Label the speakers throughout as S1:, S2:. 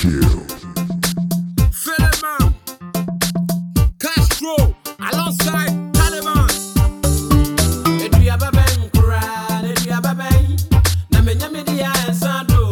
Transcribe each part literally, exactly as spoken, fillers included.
S1: kill.
S2: Philemon Castro alongside Taliban. Edria Baben Kura, Edria Baben. Na menya media and Sando.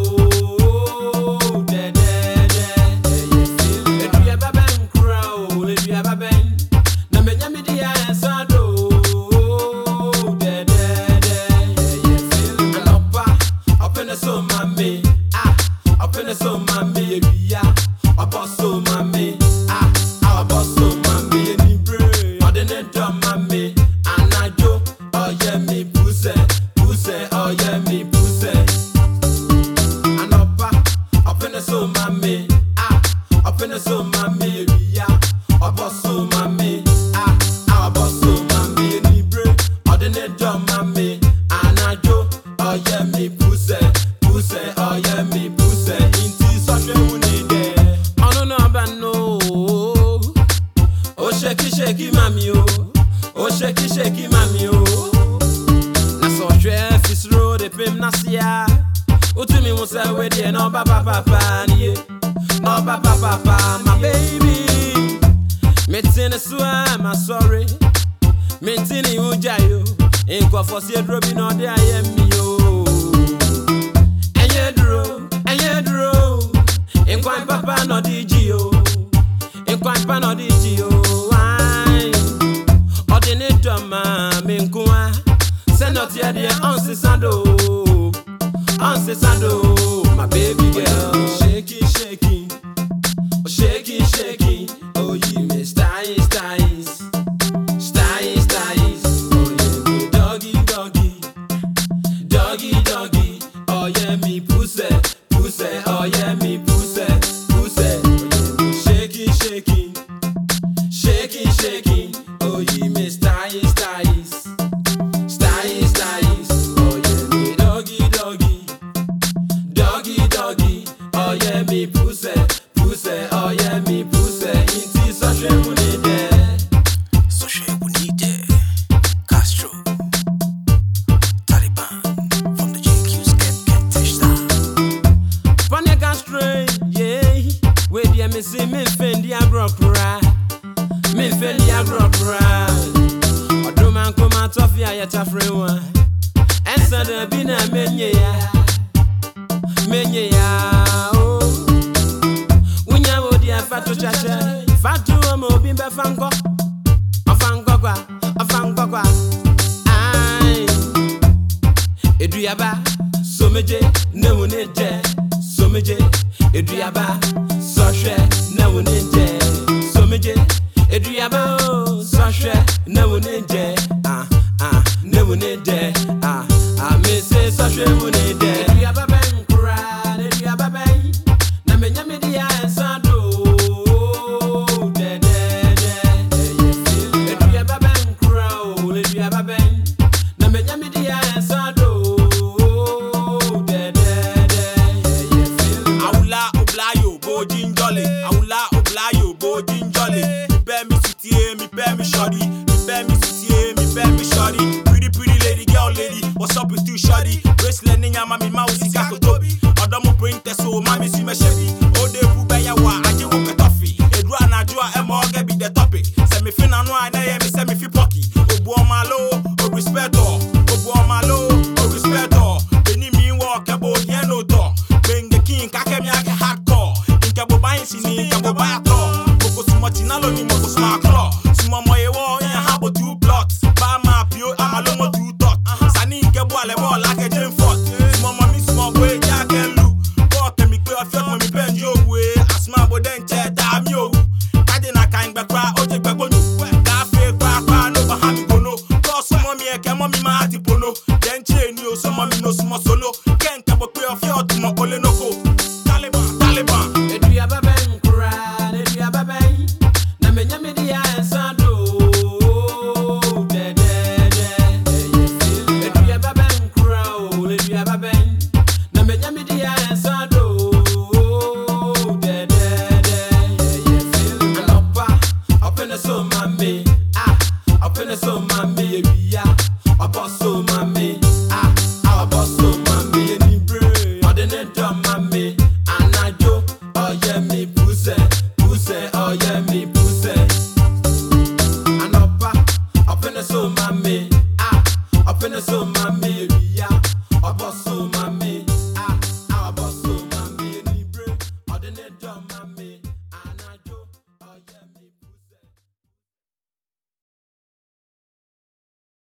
S2: De de de. Edria Baben Kura, Edria Baben. Na menya media and Sando. De de de. Anopa, up in the so mami. Ah, up in the so mami. Yeah. Apostle mami, ah, our apostle mami, any brain, ordinary dumb mami, anajo, oh yeah me pussy, pussy, oh yeah me pussy. Anopa, up in the so mami, ah, up in the so mami, yeah, apostle mami, ah, our apostle mami, any brain, ordinary dumb mami, anajo, oh yeah me pussy, pussy, oh yeah me pussy. Into such a money there. Oh shaky shaky mami oh, oh shaky shaky mami oh. Na so chef is road e pem na sia. Utumi musa we de no papa papa nie. No papa papa my baby. Me tin so am sorry. Me tin you jayo. Enko for se drobi no de ayem mi oh. Enye dro, enye dro. Enko papa no di ji oh. Enko papa no di ji oh. Send out here the answer sando, answer sando, my baby girl. Shaking, shaking, oh shaking, shaking. Oh you me styles, styles, styles, styles. Oh yeah me doggy, doggy, doggy, doggy. Oh yeah me pussy, pussy. Oh yeah me pussy, pussy. Oh yeah me shaking, shaking, shaking, shaking. Oh you me styles, styles. Oh yeah me pussy, pussy, oh yeah me pussy. Inti such a money there.
S3: Such a money there. Castro, Taliban from the J Q's get get testa.
S2: Panya Castro, yeah. Where the me see me fendi agro cry, me fendi agro cry. Odo man come out of ya ya chafre one. Ensa de bina menye ya, menye ya. Fatu chacha, fatu omo bimbe fango, afango kwa, afango kwa. Ay, eduyaba, someje, ne wuneje, someje, eduyaba, soshwe, ne wuneje, someje, eduyaba, soshwe, ne wuneje, ah ah, ne wuneje, ah ah, me say soshwe wuneje. Eduyaba ben kura, eduyaba ben, na menya media ensado.
S3: Aula oblayo bojin jolly. Me bear me sweetie, me bear me shorty. Me bear me sweetie, me bear me shorty. Pretty pretty lady, girl lady, what's up with you shorty? Bracelet niya mami mouse kako tobi. Odomo print so mami si me Chevy. Ode pu beya wa aje wo pe toffee. Edru anajua e mo ge be the topic. Se me fin anu ana ye me se me fi pocky. Obu o malo, o respect all. Obu o malo, o respect all. Beni mi wo ke bo ye no to. Bring the king ka ke mi ake hardcore. Sini kabo baya to, koko sumati nalo ni moko sma claw.